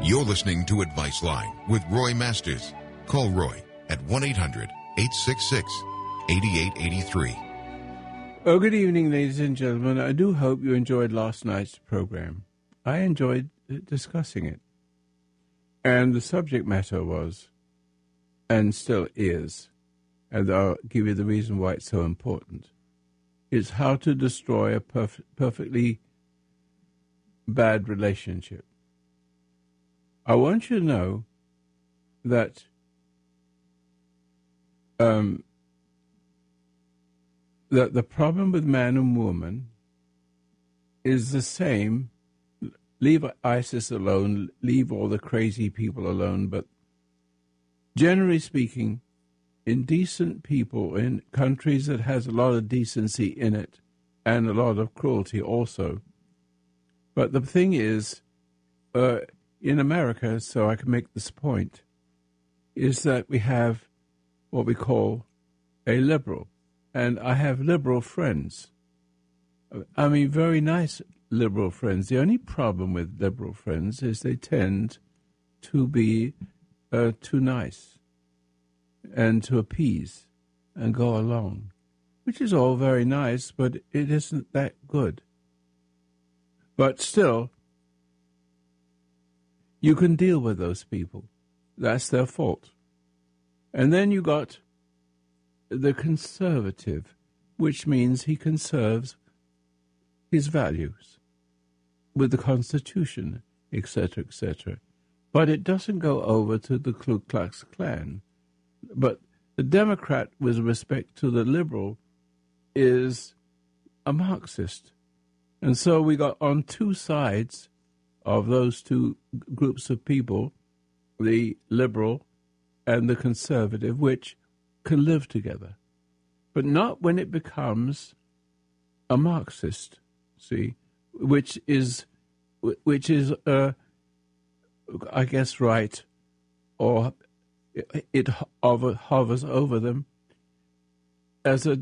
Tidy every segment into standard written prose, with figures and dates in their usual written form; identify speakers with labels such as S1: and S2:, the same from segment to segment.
S1: You're listening to Advice Line with Roy Masters. Call Roy at 1-800-866-8883.
S2: Oh, good evening, ladies and gentlemen. I do hope you enjoyed last night's program. I enjoyed discussing it. And the subject matter was, and still is, and I'll give you the reason why it's so important, is how to destroy a perfectly bad relationship. I want you to know that that the problem with man and woman is the same. Leave ISIS alone, leave all the crazy people alone, but generally speaking, in decent people, in countries that has a lot of decency in it, and a lot of cruelty also. But the thing is, in America, so I can make this point, is that we have what we call a liberal. And I have liberal friends. I mean, very nice liberal friends. The only problem with liberal friends is they tend to be too nice and to appease and go along, which is all very nice, but it isn't that good. But still, you can deal with those people. That's their fault. And then you got the conservative, which means he conserves his values with the Constitution, etc., etc. But it doesn't go over to the Ku Klux Klan. But the Democrat, with respect to the liberal, is a Marxist. And so we got on two sides of those two groups of people, the liberal and the conservative, which can live together. But not when it becomes a Marxist, see, which is I guess, right, or it hovers over them as a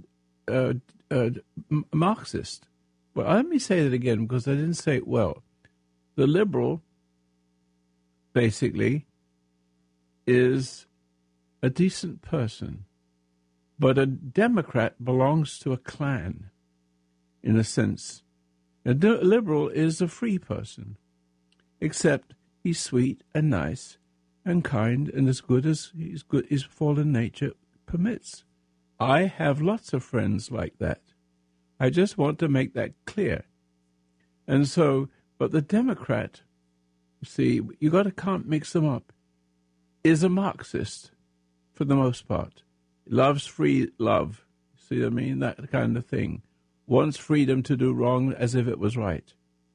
S2: Marxist. But let me say that again, because I didn't say it well. The liberal, basically, is a decent person, but a Democrat belongs to a clan, in a sense. A liberal is a free person, except he's sweet and nice and kind and as good as his fallen nature permits. I have lots of friends like that. I just want to make that clear. And so, but the Democrat, see, can't mix them up, is a Marxist for the most part. Loves free love. See what I mean? That kind of thing. Wants freedom to do wrong as if it was right.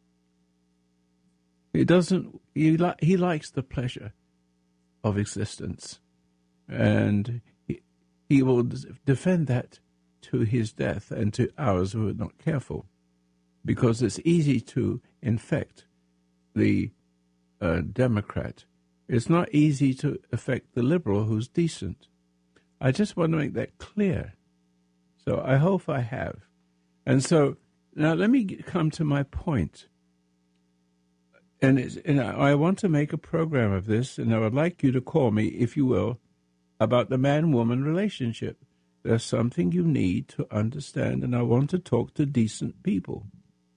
S2: He doesn't. He likes the pleasure of existence, and he will defend that to his death and to ours who are not careful, because it's easy to infect the Democrat. It's not easy to affect the liberal who's decent. I just want to make that clear. So I hope I have. And so now let me come to my point. And I want to make a program of this, and I would like you to call me, if you will, about the man-woman relationship. There's something you need to understand, and I want to talk to decent people.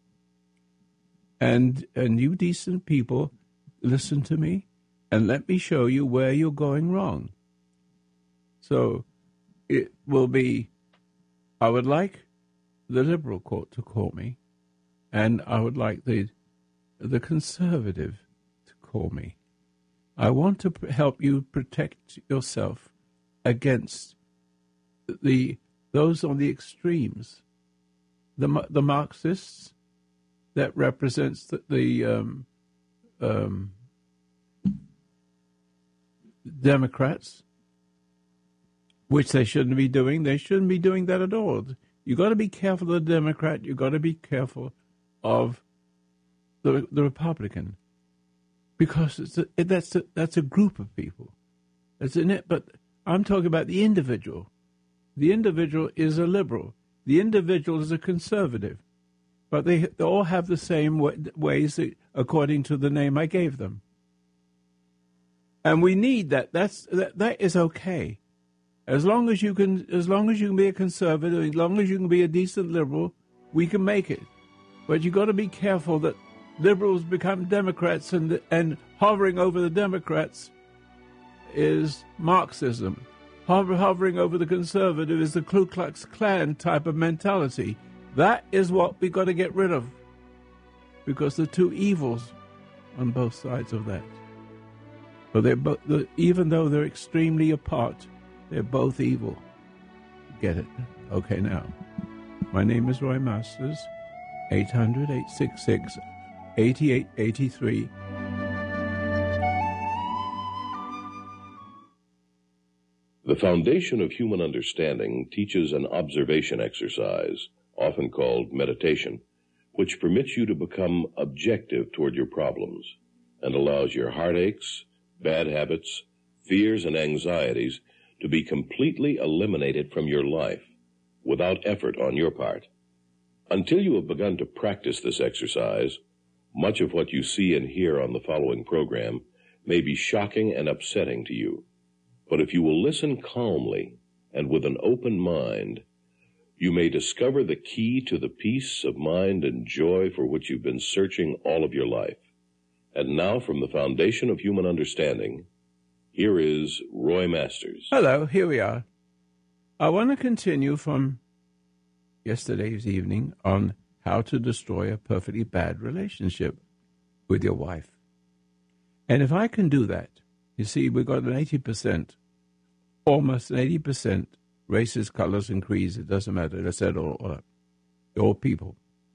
S2: And you decent people, listen to me, and let me show you where you're going wrong. So it will be, I would like the liberal court to call me, and I would like the conservative to call me. I want to help you protect yourself against those on the extremes, the Marxists that represents the Democrats, which they shouldn't be doing. They shouldn't be doing that at all. You got to be careful of the Democrat. You got to be careful of the Republican, because that's a group of people. That's in it. But I'm talking about the individual. The individual is a liberal. The individual is a conservative. But they all have the same ways, according to the name I gave them. And we need that. That is okay. As long as you can be a conservative, as long as you can be a decent liberal, we can make it. But you got to be careful that liberals become Democrats, and hovering over the Democrats is Marxism. Hovering over the conservative is the Ku Klux Klan type of mentality. That is what we got to get rid of, because the two evils on both sides of that. But even though they're extremely apart, they're both evil. Get it? Okay, now. My name is Roy Masters, 800-866-8883.
S3: The Foundation of Human Understanding teaches an observation exercise, often called meditation, which permits you to become objective toward your problems and allows your heartaches, bad habits, fears, and anxieties to be completely eliminated from your life without effort on your part. Until you have begun to practice this exercise, much of what you see and hear on the following program may be shocking and upsetting to you. But if you will listen calmly and with an open mind, you may discover the key to the peace of mind and joy for which you've been searching all of your life. And now, from the Foundation of Human Understanding, here is Roy Masters.
S2: Hello, here we are. I want to continue from yesterday's evening on how to destroy a perfectly bad relationship with your wife. And if I can do that, you see, we've got an 80%, almost an 80% races, colors, and creeds. It doesn't matter. I said all people.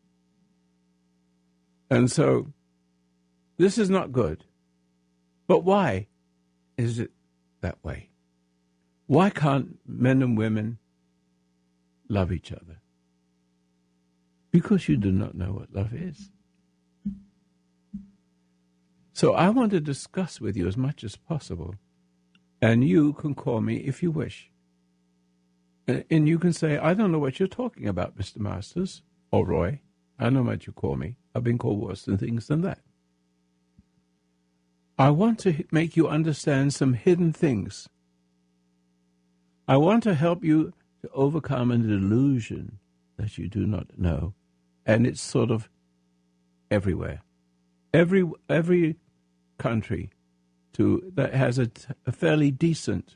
S2: And so this is not good. But why is it that way? Why can't men and women love each other? Because you do not know what love is. So I want to discuss with you as much as possible. And you can call me if you wish. And you can say, I don't know what you're talking about, Mr. Masters, or Roy. I know what you call me. I've been called worse things than that. I want to make you understand some hidden things. I want to help you to overcome an delusion that you do not know. And it's sort of everywhere. Every country that has a fairly decent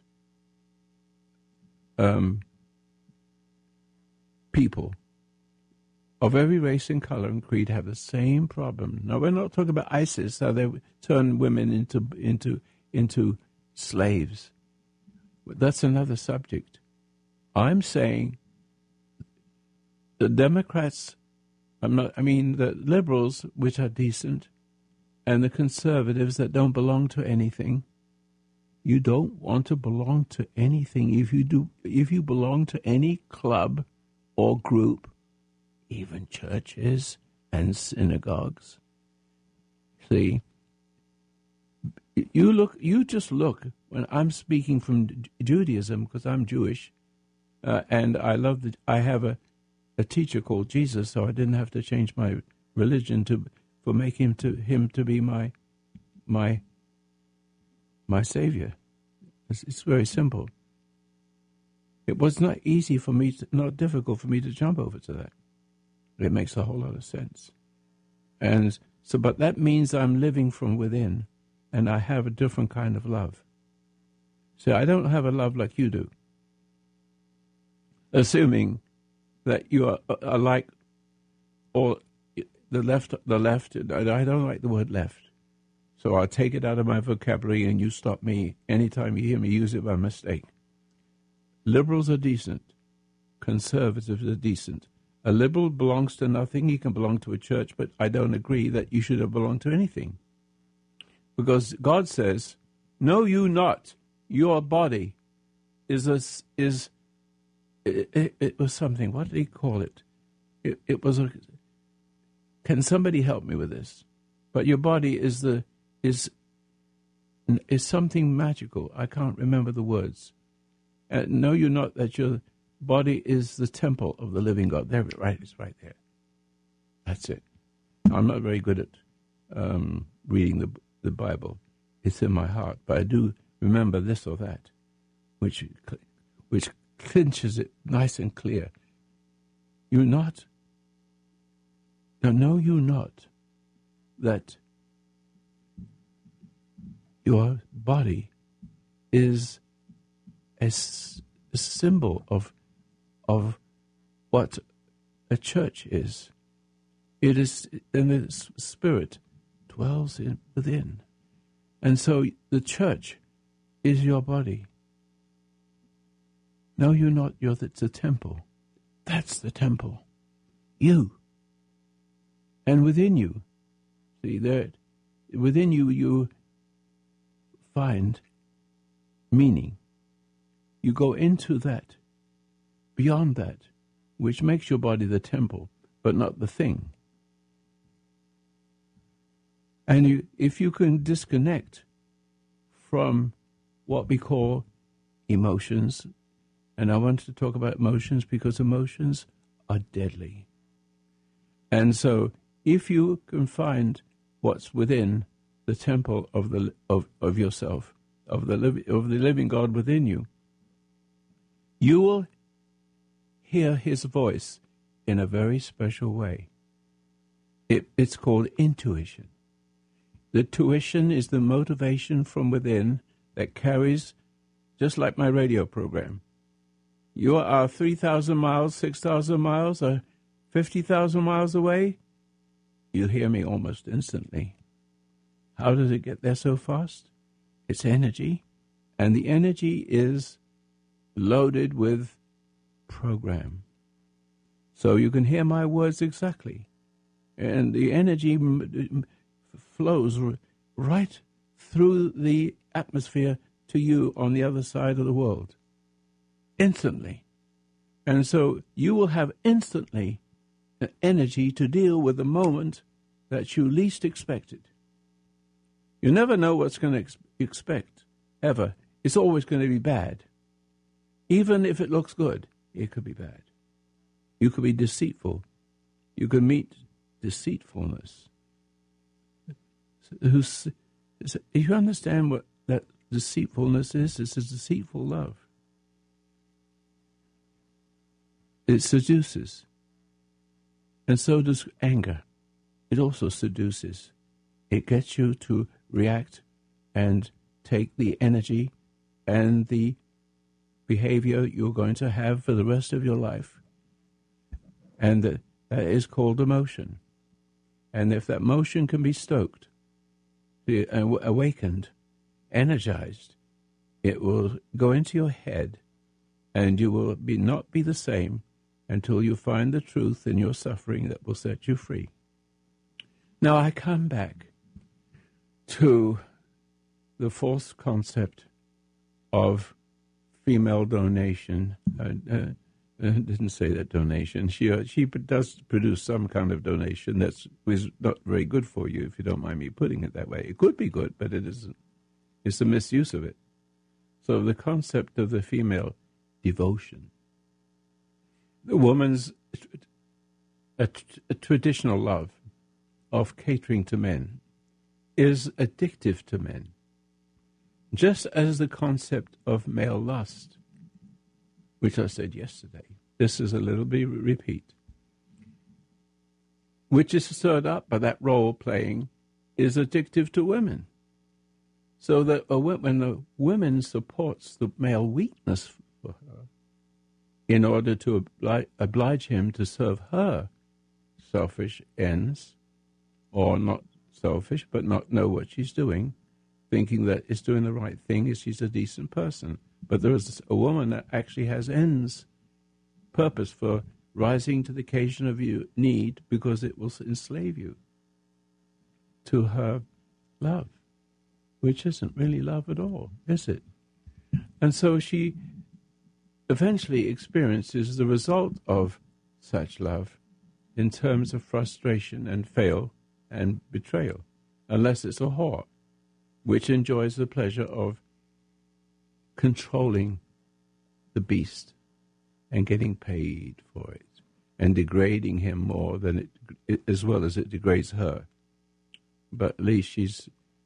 S2: people of every race and color and creed have the same problem. Now, we're not talking about ISIS, how they turn women into slaves. That's another subject. I'm saying the Democrats, the liberals, which are decent, and the conservatives that don't belong to anything. You don't want to belong to anything. If you belong to any club or group, even churches and synagogues. See, you just look when I'm speaking from Judaism, because I'm Jewish, and I have a teacher called Jesus, so I didn't have to change my religion for making him to be my savior. It's very simple. It was not difficult for me to jump over to that. It makes a whole lot of sense. And so, but that means I'm living from within, and I have a different kind of love. See, I don't have a love like you do. Assuming that you are like, or the left, I don't like the word left. So I'll take it out of my vocabulary and you stop me anytime you hear me use it by mistake. Liberals are decent. Conservatives are decent. A liberal belongs to nothing. He can belong to a church, but I don't agree that you should have belonged to anything. Because God says, know you not, your body it was something, what did he call it? It was can somebody help me with this? But your body is something magical. I can't remember the words. Know you not that your body is the temple of the living God. There, right, it's right there. That's it. I'm not very good at reading the Bible. it's in my heart, but I do remember this or that, which clinches it nice and clear. Know you not that your body is a symbol of what a church is. It is, and the Spirit dwells within. And so the church is your body. Know you not it's a temple. That's the temple. You. And within you, see there, within you, you find meaning. You go into that, beyond that, which makes your body the temple, but not the thing. And if you can disconnect from what we call emotions, and I want to talk about emotions because emotions are deadly. And so if you can find what's within the temple of yourself, of the living God within you, you will hear his voice in a very special way. It's called intuition. The tuition is the motivation from within that carries, just like my radio program. You are 3,000 miles, 6,000 miles, or 50,000 miles away. You hear me almost instantly. How does it get there so fast? It's energy, and the energy is loaded with program. So you can hear my words exactly, and the energy flows right through the atmosphere to you on the other side of the world, instantly. And so you will have instantly the energy to deal with the moment that you least expected. You never know what's going to expect, ever. It's always going to be bad. Even if it looks good, it could be bad. You could be deceitful. You could meet deceitfulness. If you understand what that deceitfulness is, it's a deceitful love. It seduces. And so does anger. It also seduces. It gets you to react and take the energy and the behavior you're going to have for the rest of your life. And that is called emotion. And if that motion can be stoked, awakened, energized, it will go into your head, and you will not be the same until you find the truth in your suffering that will set you free. Now I come back to the false concept of female donation. Didn't say that donation. She does produce some kind of donation that's not very good for you, if you don't mind me putting it that way. It could be good, but it isn't. It's a misuse of it. So the concept of the female devotion, the woman's a traditional love of catering to men, is addictive to men, just as the concept of male lust, which I said yesterday. This is a little bit repeat. Which is stirred up by that role playing, is addictive to women. So that when the woman supports the male weakness for her in order to oblige him to serve her selfish ends, or not selfish, but not know what she's doing, thinking that it's doing the right thing, is she's a decent person. But there is a woman that actually has purpose for rising to the occasion of your need, because it will enslave you to her love, which isn't really love at all, is it? And so she eventually experiences the result of such love in terms of frustration and fail and betrayal, unless it's a whore, which enjoys the pleasure of controlling the beast and getting paid for it and degrading him more than it as well as it degrades her. But at least she's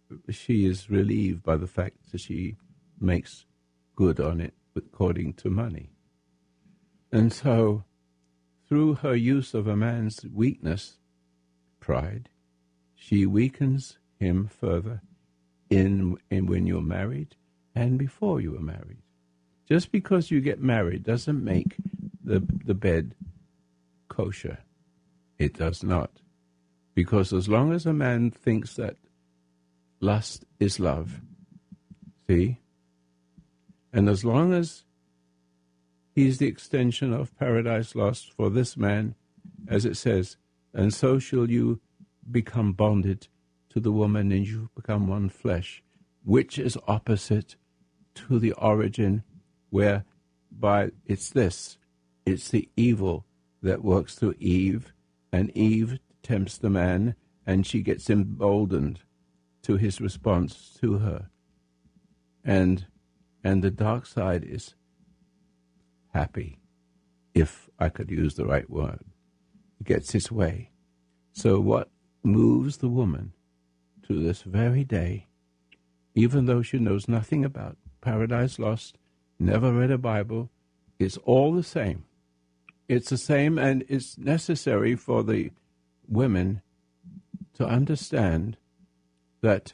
S2: she is relieved by the fact that she makes good on it according to money. And so, through her use of a man's weakness, pride, she weakens him further in when you're married and before you are married. Just because you get married doesn't make the bed kosher. It does not. Because as long as a man thinks that lust is love, see, and as long as he's the extension of paradise lost for this man, as it says, and so shall you become bonded to the woman, and you become one flesh, which is opposite to the origin, whereby it's the evil that works through Eve, and Eve tempts the man, and she gets emboldened to his response to her. And the dark side is happy, if I could use the right word. It gets its way. So what moves the woman to this very day, even though she knows nothing about Paradise Lost, never read a Bible, it's all the same. It's the same, and it's necessary for the women to understand that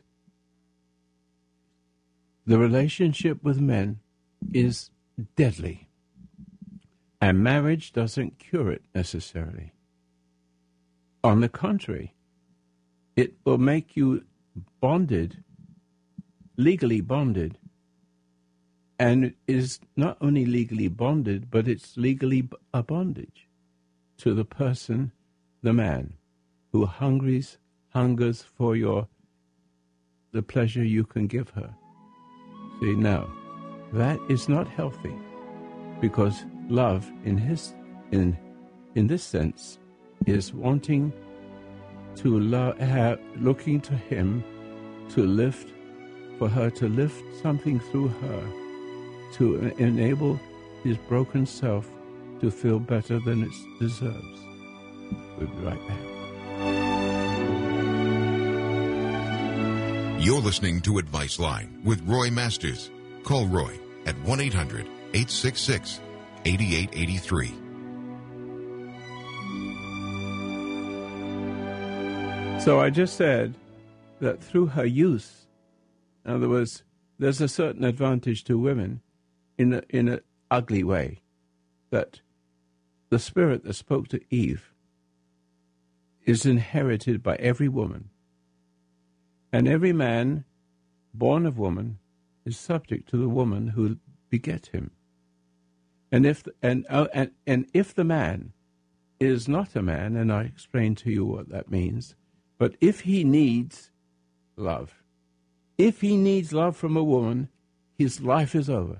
S2: the relationship with men is deadly, and marriage doesn't cure it necessarily. On the contrary, it will make you bonded, legally bonded, and is not only legally bonded, but it's legally a bondage to the person, the man, who hungers for the pleasure you can give her. See, now, that is not healthy, because love, in this sense, is wanting to looking to him for her to lift something through her, to enable his broken self to feel better than it deserves. We'll be right back.
S1: You're listening to Advice Line with Roy Masters. Call Roy at 1-800-866-8883.
S2: So I just said that through her use, in other words, there's a certain advantage to women in an ugly way, that the spirit that spoke to Eve is inherited by every woman, and every man born of woman is subject to the woman who beget him. And if the man is not a man, and I explain to you what that means, but if he needs love, from a woman, his life is over.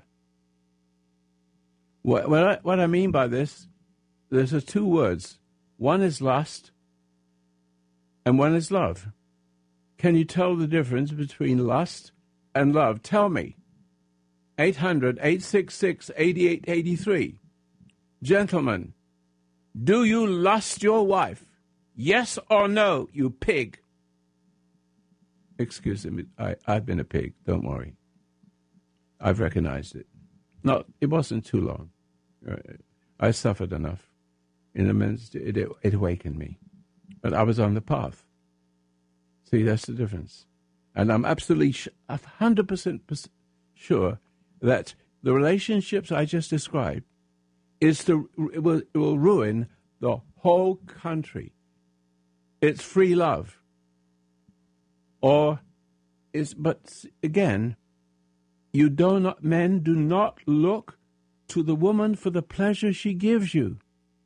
S2: What I mean by this, there's two words. One is lust, and one is love. Can you tell the difference between lust and love? Tell me. 800-866-8883. Gentlemen, do you lust your wife? Yes or no, you pig? Excuse me, I've been a pig, don't worry. I've recognized it. No, it wasn't too long. I suffered enough. In a minute, it awakened me. But I was on the path. See, that's the difference. And I'm absolutely 100% sure that the relationships I just described it will ruin the whole country. It's free love. But again, men do not look to the woman for the pleasure she gives you.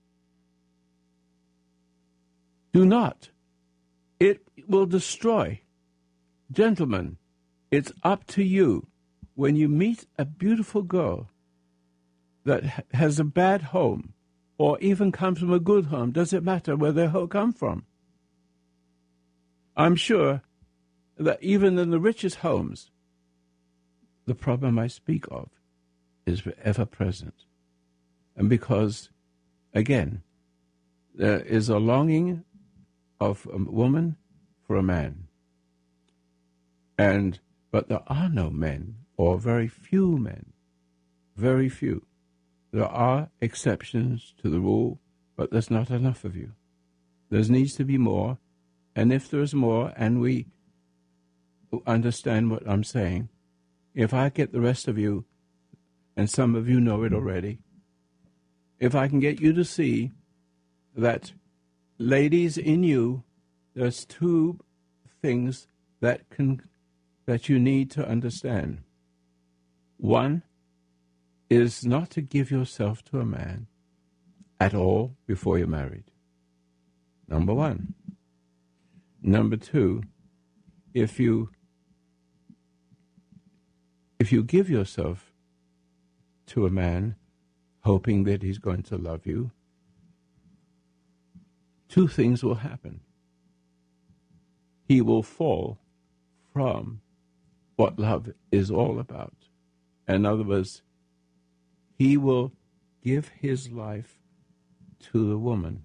S2: Do not. It will destroy. Gentlemen, it's up to you. When you meet a beautiful girl that has a bad home, or even comes from a good home, does it matter where they come from? I'm sure that even in the richest homes, the problem I speak of is ever present. And because, again, there is a longing of a woman for a man. But there are no men, or very few men, very few. There are exceptions to the rule, but there's not enough of you. There needs to be more, and if there's more, and we understand what I'm saying, if I get the rest of you, and some of you know it already, if I can get you to see that, ladies, in you, there's two things that you need to understand. One is not to give yourself to a man at all before you're married. Number one. Number two, if you give yourself to a man hoping that he's going to love you, two things will happen. He will fall from what love is all about. In other words, he will give his life to the woman.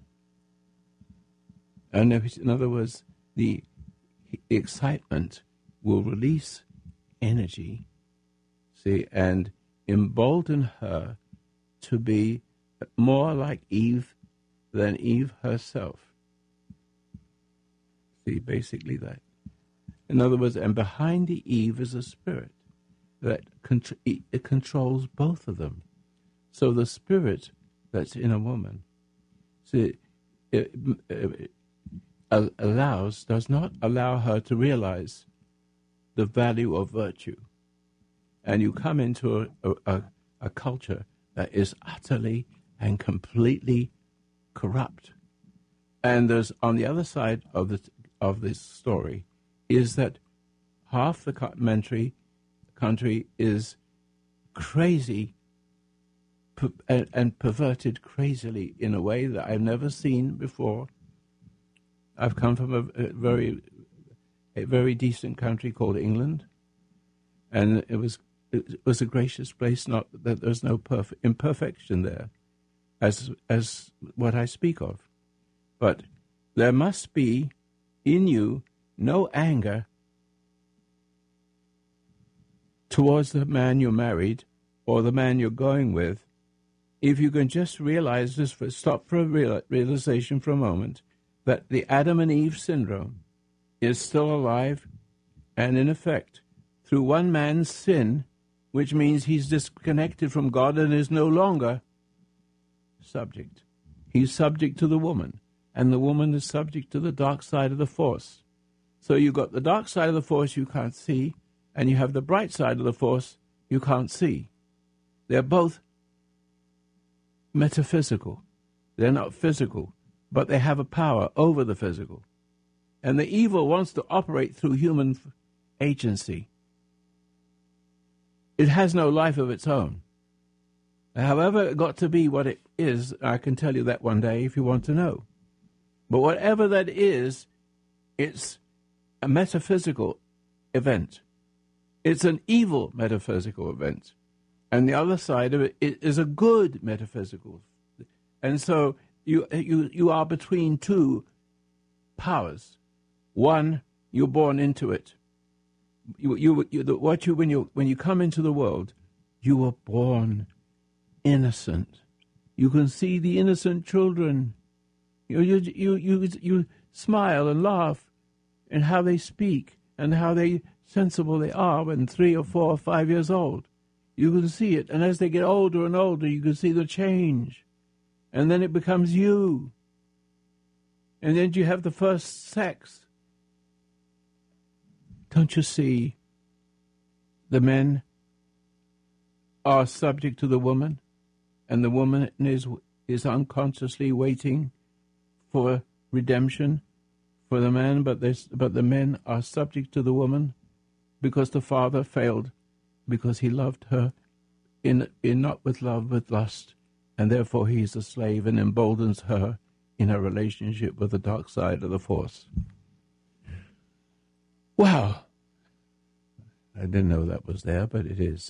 S2: And in other words, the excitement will release energy, and embolden her to be more like Eve than Eve herself. Basically that. In other words, and behind the Eve is a spirit that it controls both of them. So the spirit that's in a woman, does not allow her to realize the value of virtue. And you come into a culture that is utterly and completely corrupt. And there's, on the other side of this story, is that half the country is crazy and perverted crazily in a way that I've never seen before. I've come from a very decent country called England, and it was a gracious place. Not that there's no imperfection there, as what I speak of, but there must be in you no anger towards the man you're married or the man you're going with. If you can just realize this, stop for a realization for a moment, that the Adam and Eve syndrome is still alive and in effect through one man's sin, which means he's disconnected from God and is no longer subject. He's subject to the woman, and the woman is subject to the dark side of the force. So you've got the dark side of the force you can't see, and you have the bright side of the force you can't see. They're both metaphysical. They're not physical, but they have a power over the physical. And the evil wants to operate through human agency. It has no life of its own. However it got to be what it is, I can tell you that one day if you want to know. But whatever that is, it's a metaphysical event. It's an evil metaphysical event. And the other side of it is a good metaphysical. And so you are between two powers. One, you're born into it. When you come into the world, you were born innocent. You can see the innocent children. You smile and laugh, and how they speak and how sensible they are when 3 or 4 or 5 years old. You can see it, and as they get older and older, you can see the change, and then it becomes you. And then you have the first sex. Don't you see? The men are subject to the woman, and the woman is unconsciously waiting for redemption for the man, but the men are subject to the woman because the father failed, because he loved her in not with love, with lust, and therefore he's a slave and emboldens her in her relationship with the dark side of the force. Wow. I didn't know that was there, but it is.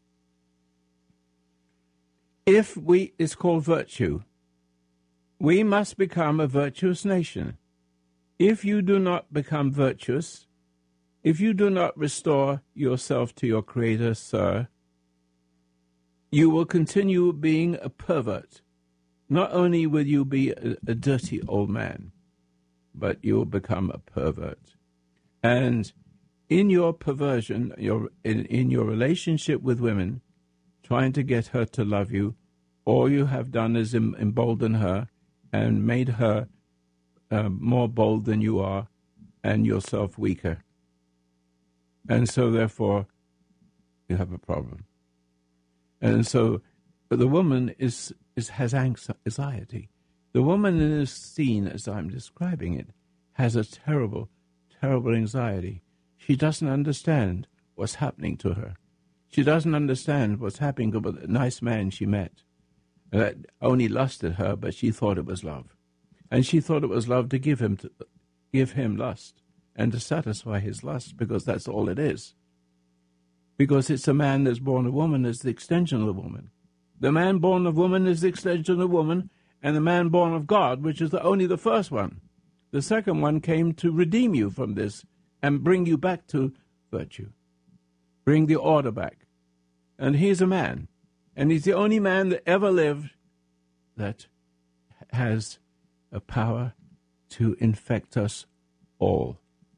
S2: It's called virtue. We must become a virtuous nation. If you do not become virtuous, If you do not restore yourself to your Creator, sir, you will continue being a pervert. Not only will you be a dirty old man, but you will become a pervert. And in your perversion, in your relationship with women, trying to get her to love you, all you have done is embolden her and made her more bold than you are and yourself weaker. And so, therefore, you have a problem. And so the woman has anxiety. The woman in this scene, as I'm describing it, has a terrible, terrible anxiety. She doesn't understand what's happening to her. She doesn't understand what's happening to the nice man she met. That only lusted her, but she thought it was love. And she thought it was love to give him lust and to satisfy his lust, because that's all it is. Because it's a man that's born of woman is the extension of the woman. The man born of woman is the extension of the woman, and the man born of God, which is only the first one. The second one came to redeem you from this and bring you back to virtue. Bring the order back. And he's a man. And he's the only man that ever lived that has a power to infect us all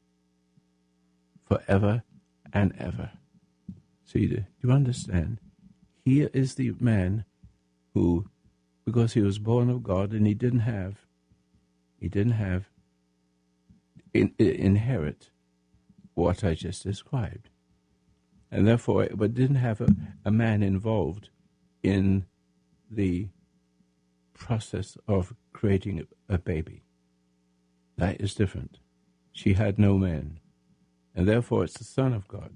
S2: forever and ever. See, do you understand? He is the man who, because he was born of God and he didn't inherit what I just described. And therefore, but didn't have a man involved in the process of creating a baby. That is different. She had no man. And therefore, it's the Son of God.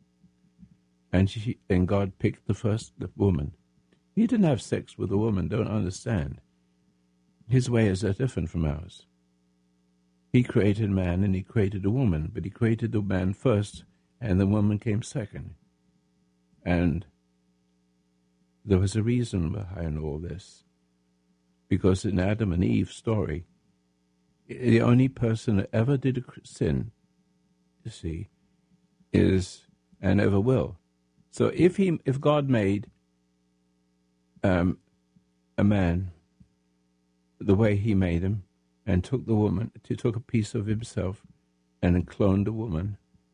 S2: And God picked the woman. He didn't have sex with a woman, don't understand. His way is different from ours. He created man and he created a woman, but he created the man first and the woman came second. And there was a reason behind all this. Because in Adam and Eve's story, the only person that ever did sin, you see, is, and ever will. So if God made a man the way he made him, and took the woman, took a piece of himself, and cloned a woman,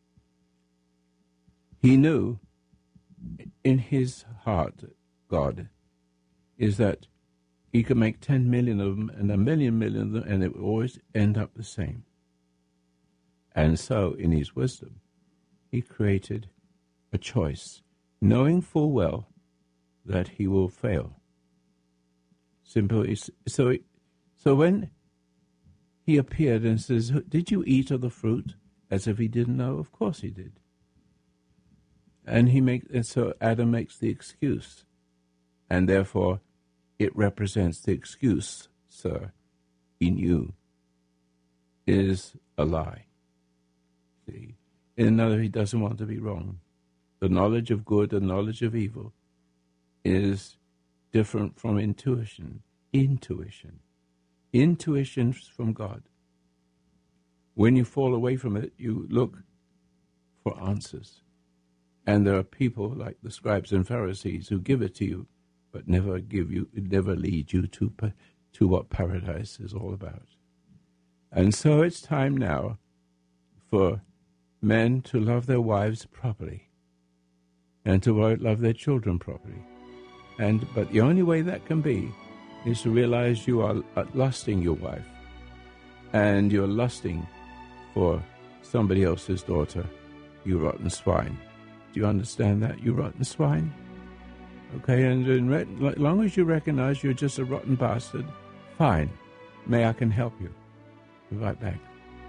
S2: he knew in his heart, God, is that he could make 10 million of them and a million of them, and it would always end up the same. And so, in his wisdom, he created a choice, knowing full well that he will fail. Simply, so when he appeared and says, "Did you eat of the fruit?" As if he didn't know. Of course he did. And so Adam makes the excuse, and therefore it represents the excuse, sir, he knew, is a lie. See? In another, he doesn't want to be wrong. The knowledge of good and knowledge of evil is different from intuition. Intuition from God. When you fall away from it, you look for answers. And there are people like the scribes and Pharisees who give it to you, but never lead you to what paradise is all about. And so it's time now for men to love their wives properly and to love their children properly. But the only way that can be is to realize you are lusting your wife and you're lusting for somebody else's daughter, you rotten swine. Do you understand that, you rotten swine? Okay, and as long as you recognize you're just a rotten bastard, fine. May I can help you. Be right back.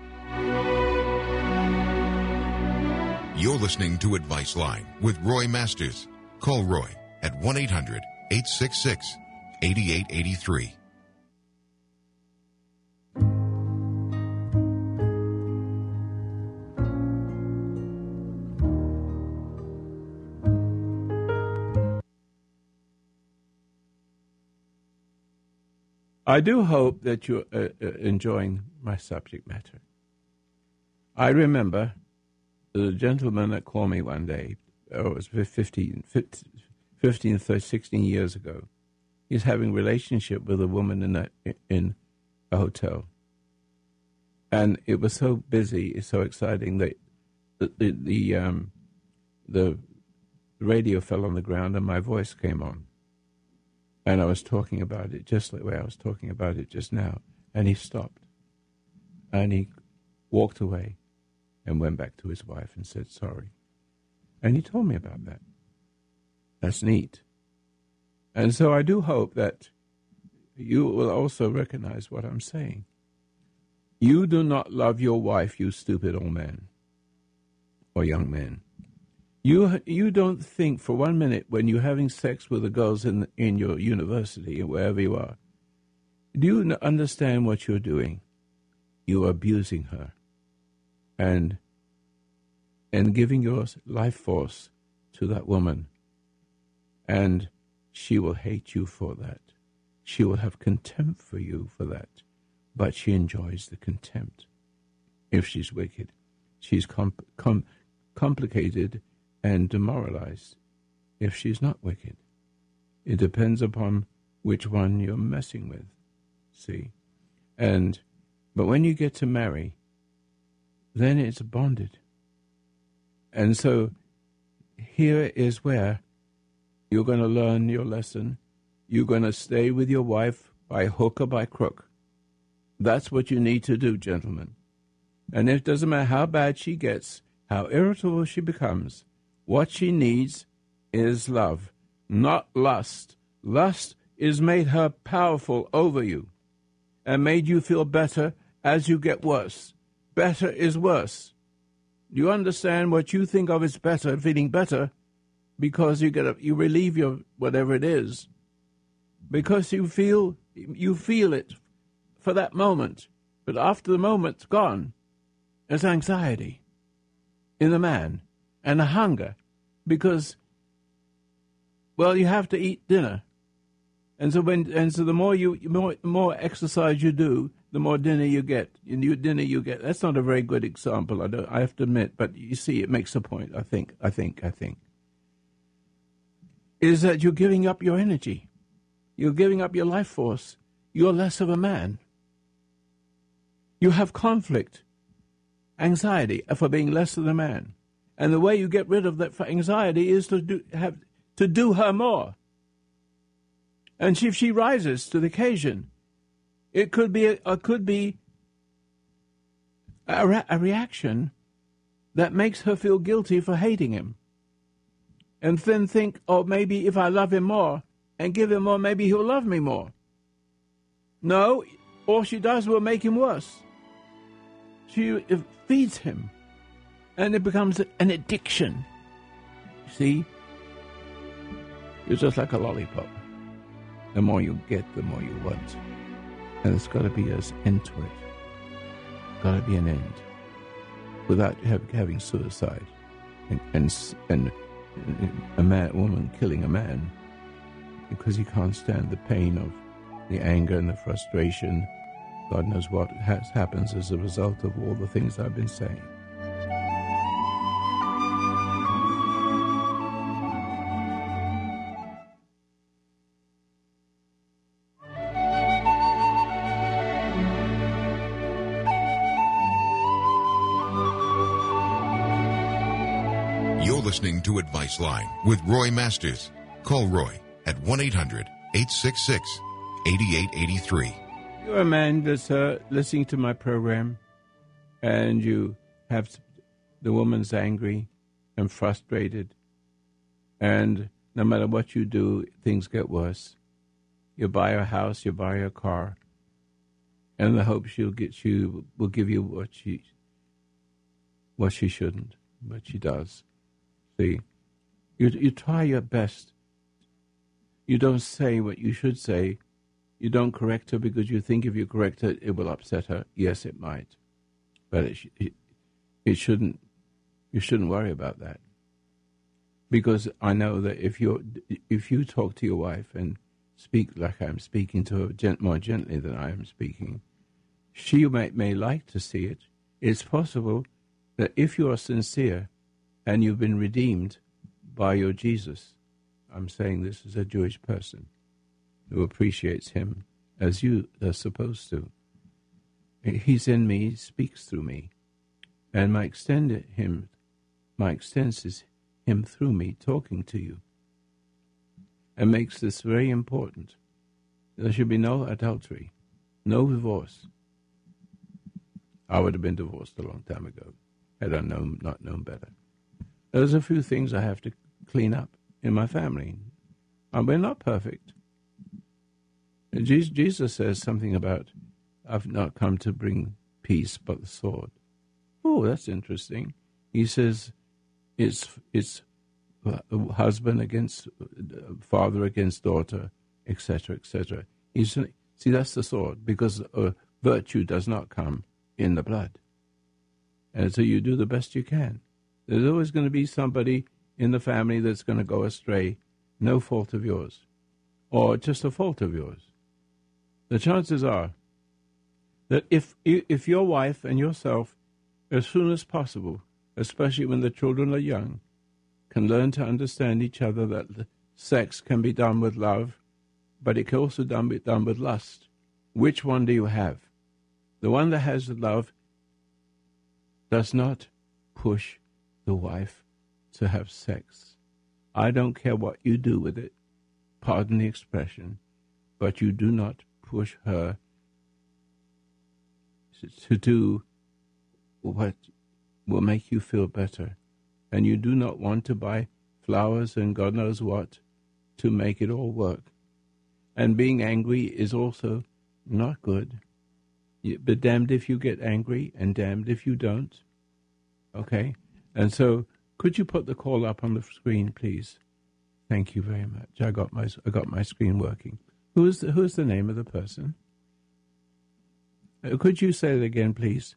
S1: You're listening to Advice Line with Roy Masters. Call Roy at 1-800-866-8883.
S2: I do hope that you're enjoying my subject matter. I remember a gentleman that called me one day, it was 16 years ago. He's having a relationship with a woman in a hotel. And it was so busy, so exciting that the radio fell on the ground and my voice came on. And I was talking about it just the way I was talking about it just now. And he stopped. And he walked away and went back to his wife and said sorry. And he told me about that. That's neat. And so I do hope that you will also recognize what I'm saying. You do not love your wife, you stupid old man or young man. You don't think for 1 minute when you're having sex with the girls in your university or wherever you are, do you understand what you're doing? You're abusing her and giving your life force to that woman. And she will hate you for that. She will have contempt for you for that. But she enjoys the contempt. If she's wicked, she's complicated and demoralized. If she's not wicked, it depends upon which one you're messing with. See? But when you get to marry, then it's bonded. And so here is where you're going to learn your lesson. You're going to stay with your wife by hook or by crook. That's what you need to do, gentlemen. And it doesn't matter how bad she gets, how irritable she becomes, what she needs is love, not lust. Lust is made her powerful over you and made you feel better as you get worse. Better is worse. You understand what you think of as better, feeling better, because you relieve your whatever it is, because you feel it for that moment, but after the moment's gone, there's anxiety in the man and a hunger, because you have to eat dinner, and so the more exercise you do, the more dinner you get. That's not a very good example, I have to admit, but you see, it makes a point. I think. Is that you're giving up your energy. You're giving up your life force. You're less of a man. You have conflict, anxiety for being less than a man. And the way you get rid of that anxiety is to do her more. And if she rises to the occasion, it could be a reaction that makes her feel guilty for hating him. And then think, maybe if I love him more and give him more, maybe he'll love me more. No, all she does will make him worse. She feeds him, and it becomes an addiction. See? You're just like a lollipop. The more you get, the more you want. And there's got to be an end to it. Got to be an end. Without having suicide and a woman killing a man because he can't stand the pain of the anger and the frustration. God knows what happens as a result of all the things I've been saying.
S1: You're listening to Advice Line with Roy Masters. Call Roy at 1-800-866-8883.
S2: You're a man that's listening to my program, and you have the woman's angry and frustrated, and no matter what you do, things get worse. You buy her a house, you buy her a car, and the hope will give you what she shouldn't, but she does. See, you try your best. You don't say what you should say. You don't correct her because you think if you correct her, it will upset her. Yes, it might, but it shouldn't. You shouldn't worry about that, because I know that if you talk to your wife and speak like I'm speaking to her, more gently than I am speaking, she may like to see it. It's possible that if you are sincere, and you've been redeemed by your Jesus. I'm saying this as a Jewish person who appreciates him as you are supposed to. He's in me, he speaks through me, and my extends is him through me talking to you, and makes this very important. There should be no adultery, no divorce. I would have been divorced a long time ago had I not known better. There's a few things I have to clean up in my family. We're not perfect. And Jesus says something about, I've not come to bring peace but the sword. Oh, that's interesting. He says it's husband against father against daughter, etc., etc. See, that's the sword, because virtue does not come in the blood. And so you do the best you can. There's always going to be somebody in the family that's going to go astray, no fault of yours, or just a fault of yours. The chances are that if your wife and yourself, as soon as possible, especially when the children are young, can learn to understand each other, that sex can be done with love, but it can also be done with lust. Which one do you have? The one that has the love does not push the wife to have sex. I don't care what you do with it, pardon the expression, but you do not push her to do what will make you feel better. And you do not want to buy flowers and God knows what to make it all work. And being angry is also not good. But damned if you get angry and damned if you don't. Okay? And so, could you put the call up on the screen, please? Thank you very much. I got my screen working. Who's the name of the person? Could you say it again, please?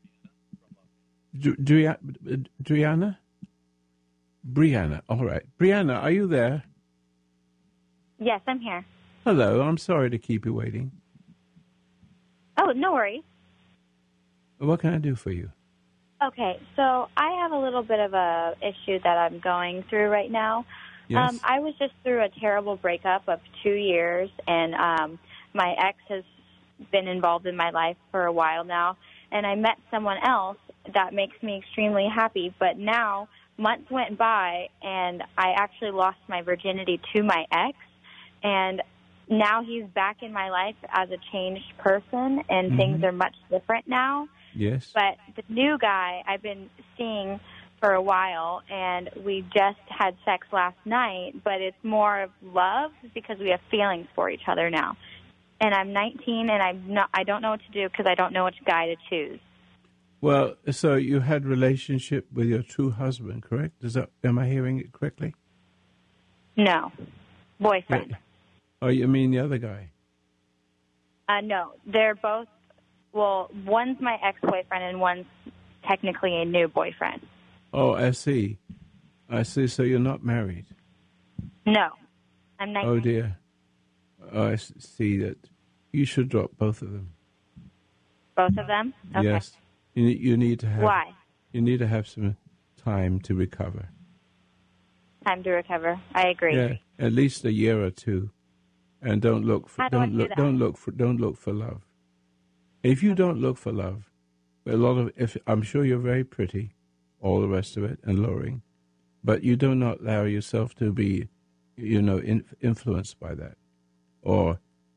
S2: Brianna? Brianna, all right. Brianna, are you there?
S4: Yes, I'm here.
S2: Hello, I'm sorry to keep you waiting.
S4: Oh, no worries.
S2: What can I do for you?
S4: Okay, so I have a little bit of a issue that I'm going through right now.
S2: Yes.
S4: I was just through a terrible breakup of 2 years, and my ex has been involved in my life for a while now, and I met someone else that makes me extremely happy, but now months went by, and I actually lost my virginity to my ex, and now he's back in my life as a changed person, and things are much different now.
S2: Yes.
S4: But the new guy I've been seeing for a while, and we just had sex last night, but it's more of love because we have feelings for each other now. And I'm 19, and I don't know what to do because I don't know which guy to choose.
S2: Well, so you had relationship with your true husband, correct? Am I hearing it correctly?
S4: No. Boyfriend.
S2: Yeah. Oh, you mean the other guy?
S4: No. They're both, well, one's my ex-boyfriend and one's technically a new boyfriend.
S2: Oh, I see. I see. So you're not married?
S4: No. I'm 19.
S2: Oh, dear. Oh, I see that. You should drop both of them.
S4: Both of them? Okay.
S2: Yes. You need to have.
S4: Why?
S2: You need to have some time to recover.
S4: Time to recover. I agree.
S2: Yeah, at least a year or two, and don't look for don't look for love. If you don't look for love, I'm sure you're very pretty, all the rest of it, and alluring, but you do not allow yourself to be, influenced by that, or,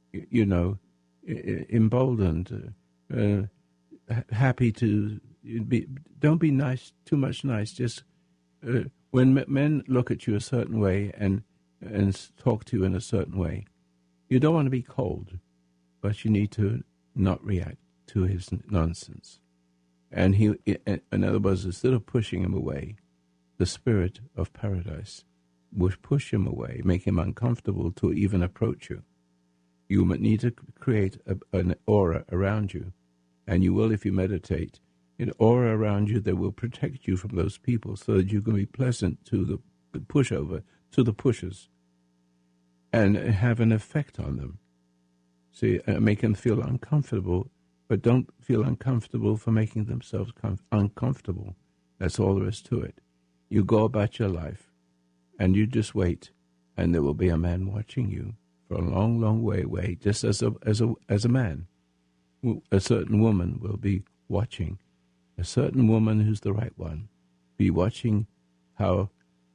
S2: emboldened. Happy to be. Don't be nice, too much nice. Just when men look at you a certain way and talk to you in a certain way, you don't want to be cold, but you need to not react to his nonsense. And in other words, instead of pushing him away, the spirit of paradise will push him away, make him uncomfortable to even approach you. You need to create an aura around you. And you will if you meditate. An aura around you that will protect you from those people so that you can be pleasant to the pushover, to the pushers, and have an effect on them. See, make them feel uncomfortable, but don't feel uncomfortable for making themselves uncomfortable. That's all there is to it. you go about your life, and you just wait, and there will be a man watching you for a long, long way away, just as a man. A certain woman will be watching. A certain woman who's the right one, be watching how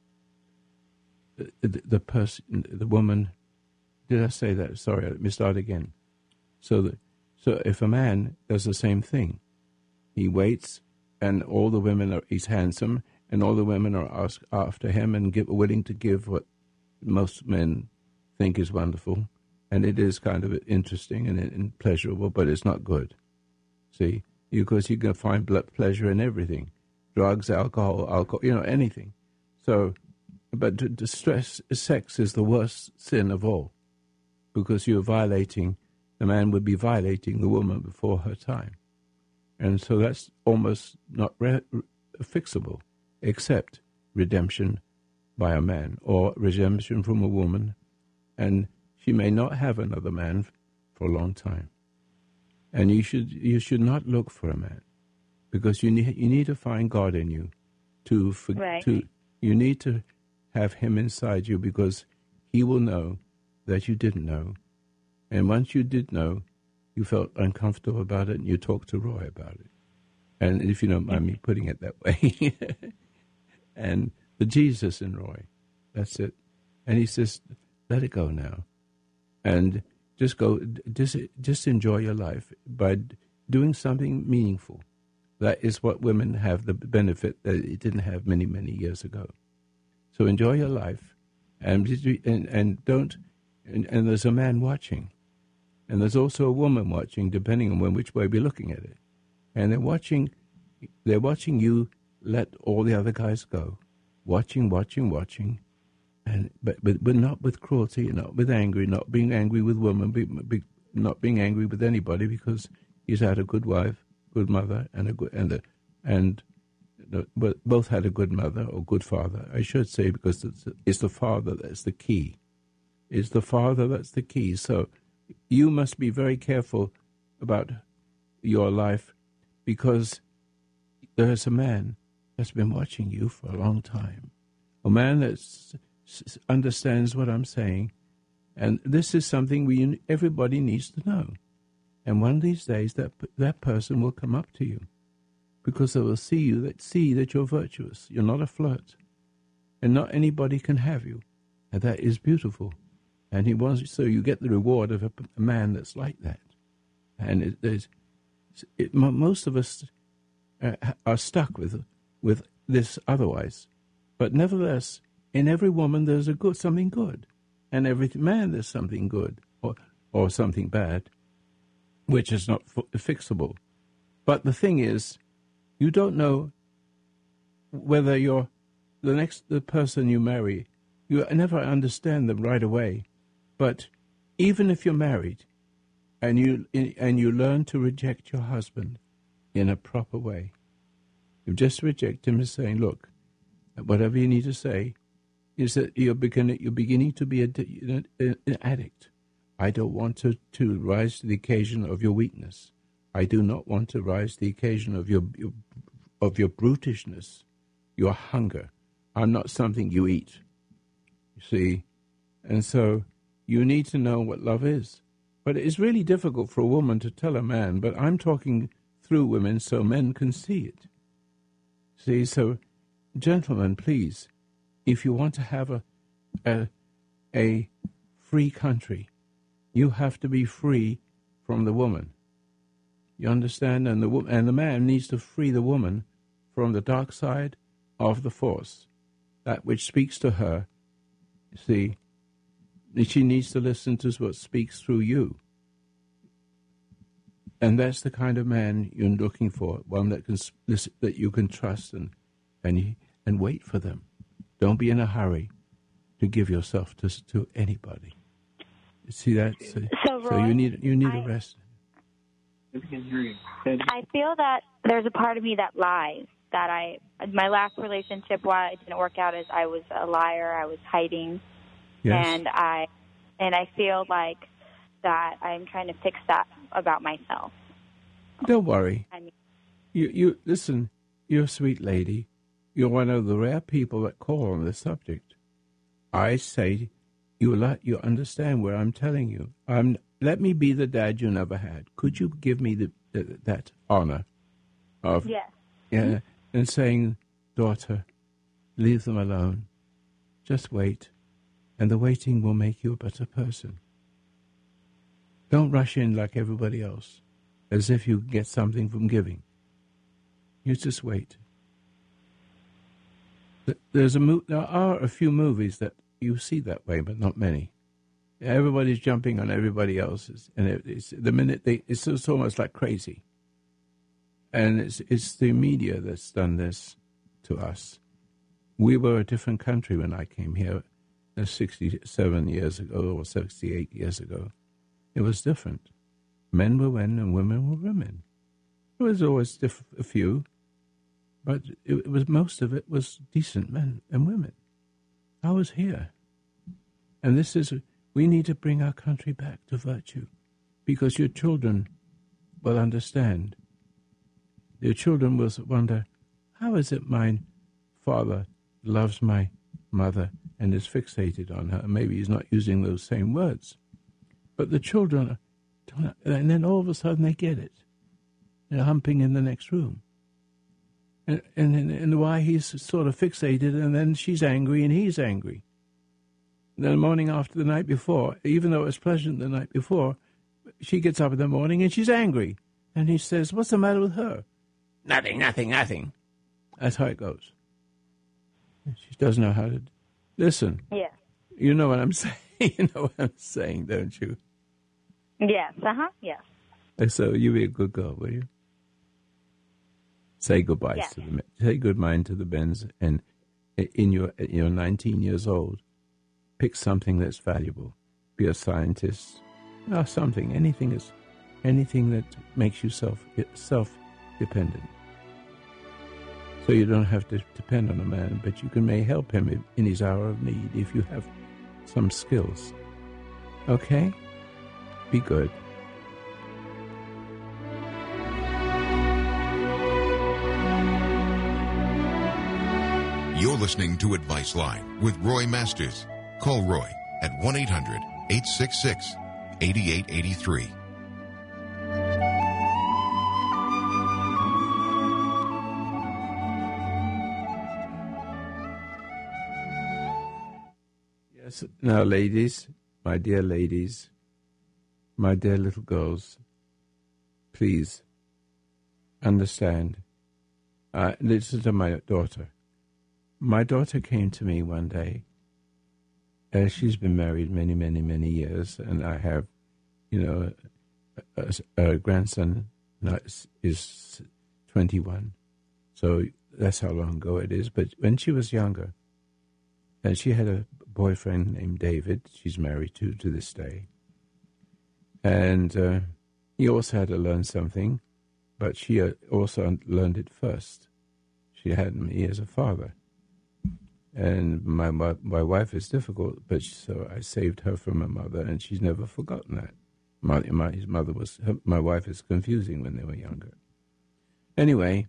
S2: the woman. Did I say that? Sorry, let me start again. So if a man does the same thing, he waits, and all the women he's handsome, and all the women are after him and willing to give what most men think is wonderful, and it is kind of interesting and pleasurable, but it's not good. See, because you can find pleasure in everything, drugs, alcohol, anything. So, but sex is the worst sin of all, because the man would be violating the woman before her time. And so that's almost not fixable, except redemption by a man or redemption from a woman, and she may not have another man for a long time. And you should not look for a man, because you need to find God in you. You need to have him inside you, because he will know that you didn't know. And once you did know, you felt uncomfortable about it, and you talked to Roy about it. And if you don't mind me putting it that way. And the Jesus in Roy, that's it. And he says, let it go now. And just enjoy your life by doing something meaningful. That is what women have the benefit that it didn't have many, many years ago. So enjoy your life, and there's a man watching, and there's also a woman watching, depending on which way we're looking at it. And they're watching you let all the other guys go, watching, and but not with cruelty, not with anger, not being angry with women, not being angry with anybody, because he's had a good wife, good mother, but both had a good mother or good father, I should say, because it's the father that's the key. It's the father that's the key. So you must be very careful about your life, because there's a man that's been watching you for a long time, a man that understands what I'm saying, and this is something everybody needs to know. And one of these days, that person will come up to you, because they will see that you're virtuous. You're not a flirt, and not anybody can have you, and that is beautiful. And so you get the reward of a man that's like that. And most of us are stuck with this otherwise, but nevertheless, in every woman there's something good, and every man there's something good or something bad, which is not fixable. But the thing is, you don't know whether the person you marry, you never understand them right away. But even if you're married, and you learn to reject your husband in a proper way, you just reject him as saying, look, whatever you need to say is that you're beginning to be an addict. I don't want to rise to the occasion of your weakness. I do not want to rise to the occasion of your brutishness, your hunger. I'm not something you eat, you see. And so you need to know what love is. But it's really difficult for a woman to tell a man, but I'm talking through women so men can see it. See, so gentlemen, please, if you want to have a free country, you have to be free from the woman. You understand? And the man needs to free the woman from the dark side of the force, that which speaks to her. See, she needs to listen to what speaks through you. And that's the kind of man you're looking for, one that can listen, that you can trust and wait for them. Don't be in a hurry to give yourself to anybody. See that? So you need a rest.
S4: I feel that there's a part of me that lies. My last relationship, why it didn't work out, is I was a liar. I was hiding,
S2: yes.
S4: And I feel like that I'm trying to fix that about myself.
S2: Don't worry. You listen. You're a sweet lady, You're one of the rare people that call on this subject. I say you understand where I'm telling you. Let me be the dad you never had. Could you give me that honor of and saying, daughter, leave them alone. Just wait, and the waiting will make you a better person. Don't rush in like everybody else, as if you get something from giving. You just wait. There are a few movies that you see that way, but not many. Everybody's jumping on everybody else's, and it's almost like crazy. And it's the media that's done this to us. We were a different country when I came here 67 years ago or 68 years ago. It was different. Men were men and women were women. There was always a few, but most of it was decent men and women. I was here. And we need to bring our country back to virtue, because your children will understand. Your children will wonder, how is it my father loves my mother and is fixated on her? Maybe he's not using those same words. But the children don't, and then all of a sudden they get it. They're humping in the next room. And why he's sort of fixated, and then she's angry and he's angry. And then the morning after the night before, even though it was pleasant the night before, she gets up in the morning and she's angry. And he says, what's the matter with her? Nothing. That's how it goes. She doesn't know how to listen.
S4: Yeah.
S2: You know what I'm saying. You know what I'm saying, don't you?
S4: Yes. Yes.
S2: So you be a good girl, will you? Say goodbye to them. Say goodbye to the Bens, and you're 19 years old. Pick something that's valuable. Be a scientist, or something. Anything that makes you self-dependent. So you don't have to depend on a man, but you may help him in his hour of need if you have some skills. Okay? Be good.
S1: You're listening to Advice Line with Roy Masters. Call Roy at 1-800-866-8883.
S2: Yes, now, ladies, my dear little girls, please understand. Listen to my daughter. My daughter came to me one day. She's been married many, many, many years, and I have, a grandson is 21. So that's how long ago it is. But when she was younger, and she had a boyfriend named David, she's married to this day. And he also had to learn something, but she also learned it first. She had me as a father. And my wife is difficult, but so I saved her from her mother, and she's never forgotten that. My wife is confusing when they were younger. Anyway,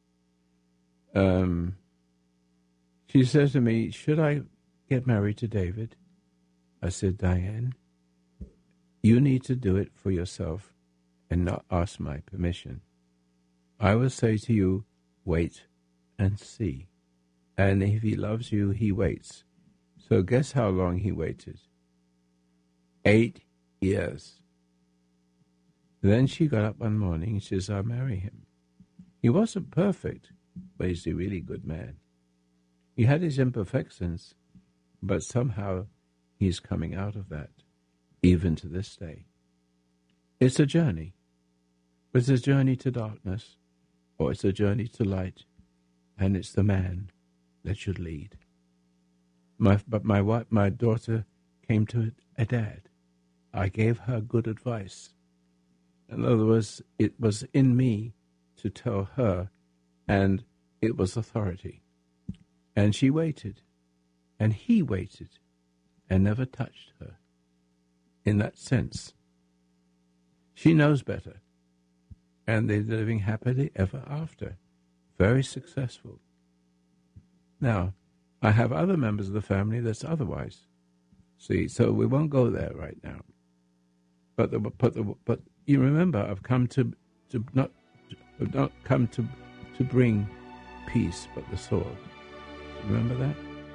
S2: she says to me, should I get married to David? I said, Diane, you need to do it for yourself and not ask my permission. I will say to you, wait and see. And if he loves you, he waits. So guess how long he waited? 8 years. Then she got up one morning and says, I'll marry him. He wasn't perfect, but he's a really good man. He had his imperfections, but somehow he's coming out of that, even to this day. It's a journey. It's a journey to darkness, or it's a journey to light, and it's the man that should lead. But my daughter came to a dad. I gave her good advice. In other words, it was in me to tell her, and it was authority. And she waited, and he waited, and never touched her. In that sense, she knows better, and they're living happily ever after. Very successful. Now, I have other members of the family that's otherwise. See, so we won't go there right now. But you remember, I've come to not come to bring peace, but the sword. Remember that?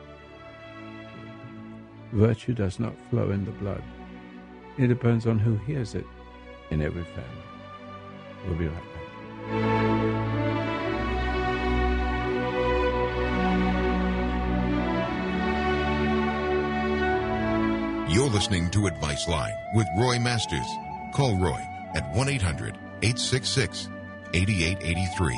S2: Virtue does not flow in the blood. It depends on who hears it in every family. We'll be right back.
S1: You're listening to Advice Line with Roy Masters. Call Roy at 1-800-866-8883.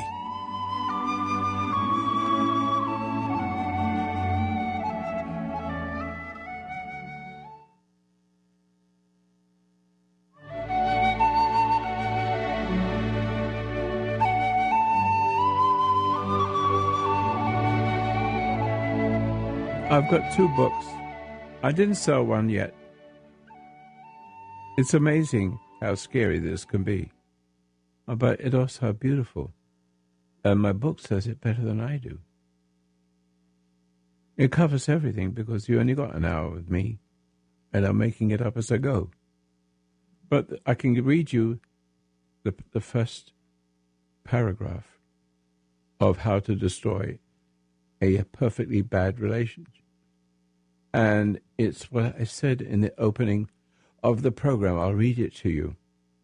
S2: I've got 2 books. I didn't sell one yet. It's amazing how scary this can be, but it also how beautiful. And my book says it better than I do. It covers everything because you only got an hour with me, and I'm making it up as I go. But I can read you the first paragraph of how to destroy a perfectly bad relationship. And it's what I said in the opening of the program. I'll read it to you.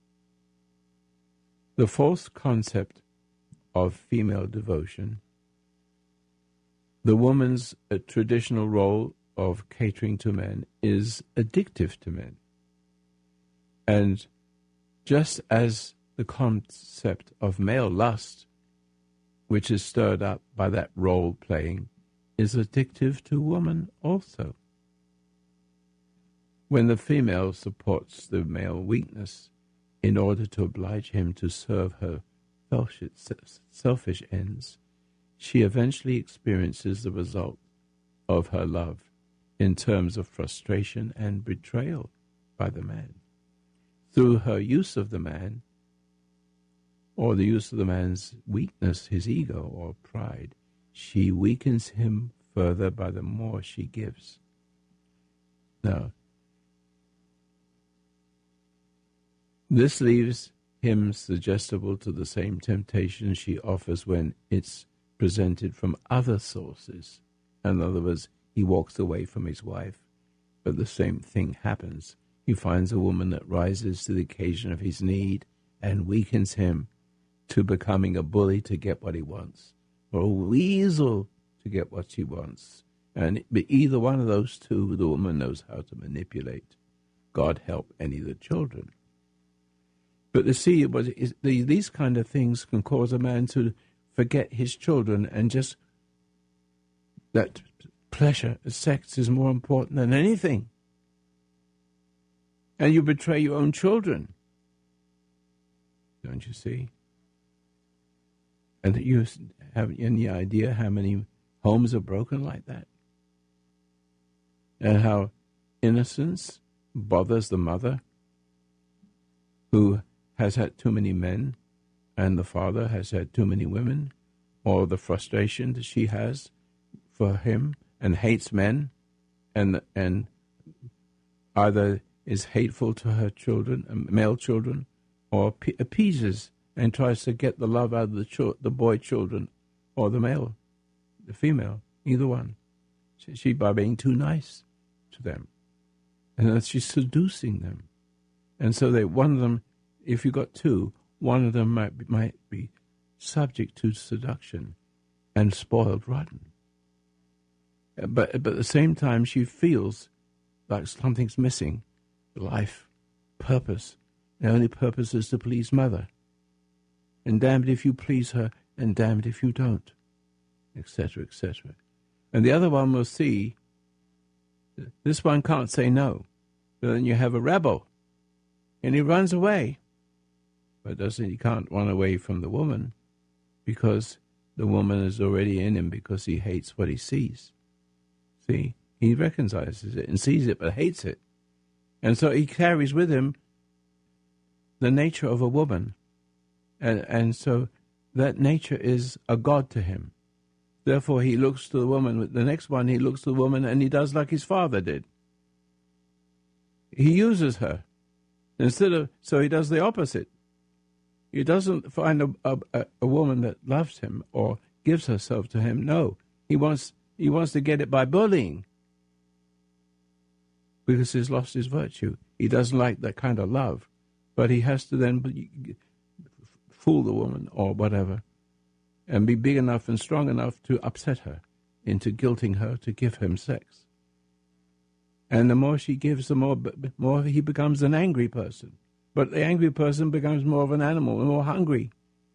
S2: The false concept of female devotion, the woman's traditional role of catering to men is addictive to men. And just as the concept of male lust, which is stirred up by that role-playing, is addictive to woman also. When the female supports the male weakness in order to oblige him to serve her selfish ends, she eventually experiences the result of her love in terms of frustration and betrayal by the man. Through her use of the man, or the use of the man's weakness, his ego or pride, she weakens him further by the more she gives. Now, this leaves him suggestible to the same temptation she offers when it's presented from other sources. In other words, he walks away from his wife, but the same thing happens. He finds a woman that rises to the occasion of his need and weakens him to becoming a bully to get what he wants, or a weasel to get what she wants. And either one of those two, the woman knows how to manipulate. God help any of the children. But to see, these kind of things can cause a man to forget his children, and just that pleasure, sex is more important than anything. And you betray your own children. Don't you see? And you have any idea how many homes are broken like that? And how innocence bothers the mother who has had too many men, and the father has had too many women, or the frustration that she has for him and hates men, and either is hateful to her children, male children, or appeases and tries to get the love out of the boy children, or the female, either one. She by being too nice to them, and then she's seducing them, and so one of them, if you got two, one of them might be subject to seduction and spoiled rotten. But at the same time, she feels like something's missing, life, purpose. The only purpose is to please mother. And damned if you please her, and damned if you don't, etc., etc. And the other one will see, this one can't say no. But then you have a rebel, and he runs away. But he can't run away from the woman, because the woman is already in him, because he hates what he sees. See, he recognizes it and sees it, but hates it. And so he carries with him the nature of a woman. And so that nature is a god to him. Therefore, he looks to the woman. The next one, he looks to the woman, and he does like his father did. He uses her. So he does the opposite. He doesn't find a woman that loves him or gives herself to him. No, he wants to get it by bullying, because he's lost his virtue. He doesn't like that kind of love, but he has to then fool the woman or whatever, and be big enough and strong enough to upset her into guilting her to give him sex. And the more she gives, the more he becomes an angry person. But the angry person becomes more of an animal, more hungry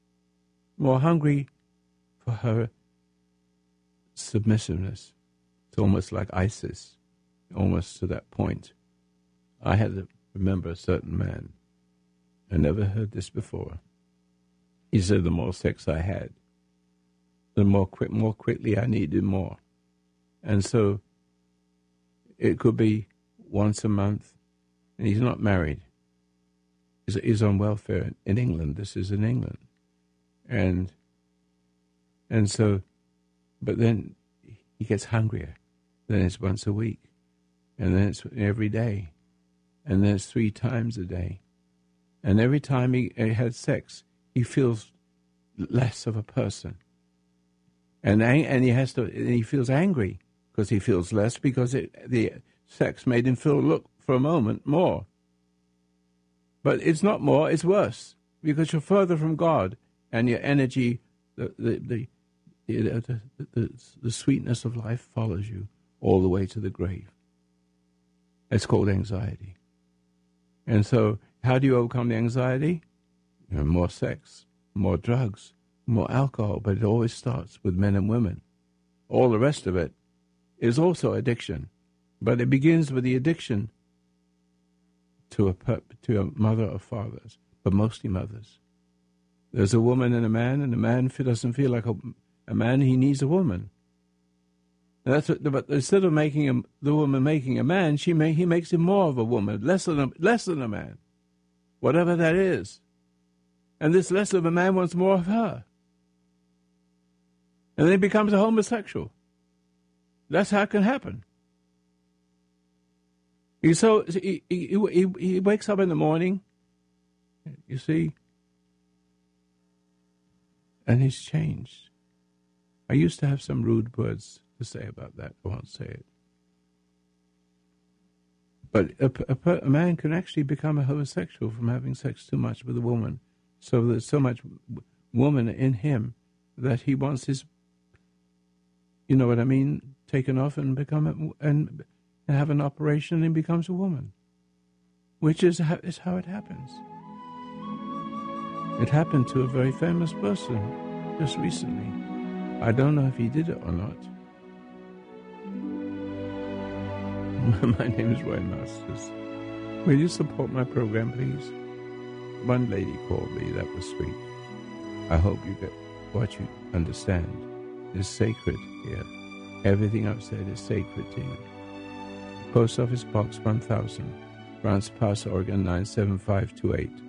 S2: for her submissiveness. It's almost like ISIS, almost to that point. I had to remember a certain man. I never heard this before. He said the more sex I had, the more quickly I needed more. And so it could be once a month, and he's not married. He's on welfare in England. This is in England. And so, but then he gets hungrier. Then it's once a week. And then it's every day. And then it's 3 times a day. And every time he had sex, he feels less of a person. And he feels angry because he feels less, because the sex made him feel, look, for a moment, more. But it's not more, it's worse, because you're further from God, and your energy, the sweetness of life follows you all the way to the grave. It's called anxiety. And so, how do you overcome the anxiety? More sex, more drugs, more alcohol, but it always starts with men and women. All the rest of it is also addiction, but it begins with the addiction to a mother or fathers, but mostly mothers. There's a woman and a man doesn't feel like a man, he needs a woman. And but instead of making the woman making a man, he makes him more of a woman, less than a man, whatever that is. And this less of a man wants more of her. And then he becomes a homosexual. That's how it can happen. He wakes up in the morning, you see, and he's changed. I used to have some rude words to say about that. I won't say it. But a man can actually become a homosexual from having sex too much with a woman. So there's so much woman in him that he wants his, you know what I mean, taken off and and have an operation, and becomes a woman, which is how it happens. It happened to a very famous person just recently. I don't know if he did it or not. My name is Roy Masters. Will you support my program, please? One lady called me. That was sweet. I hope you get what you understand is sacred here. Everything I've said is sacred to you. Post Office Box 1000, Grants Pass, Oregon 97528.